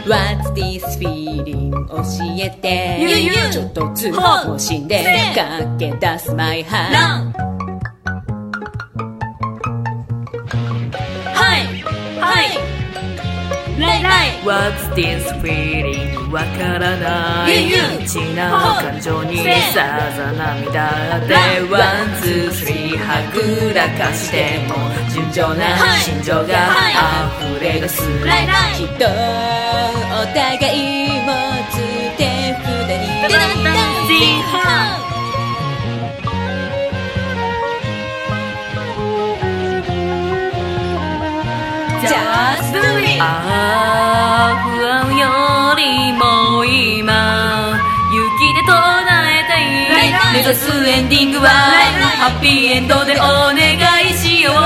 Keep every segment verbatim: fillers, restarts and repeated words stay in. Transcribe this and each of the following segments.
What's this feeling 教えてちょっとずつもしんで駆け出す My heart はいはいライライ What's this feeling わからない内な感情にさざ涙で One, two, three はぐらかしても純情な心情が溢れ出すきっとお互い持つ手札にダンダンディハJust do it ああ不安よりも今勇気で唱えたい目指すエンディングはハッピーエンドでお願いしよう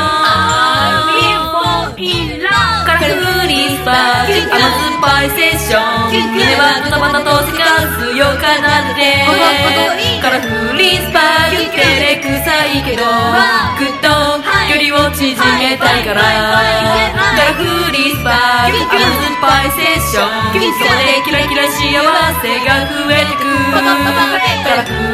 カラフリースパーク甘酸っぱいセッション胸はドタバタとせかすよ奏でてカラフリースパーク照れくさいけどぐっと距離を縮めたいからカラフリースパーク甘酸っぱいセッションそこでキラキラ幸せが増えてくカラフ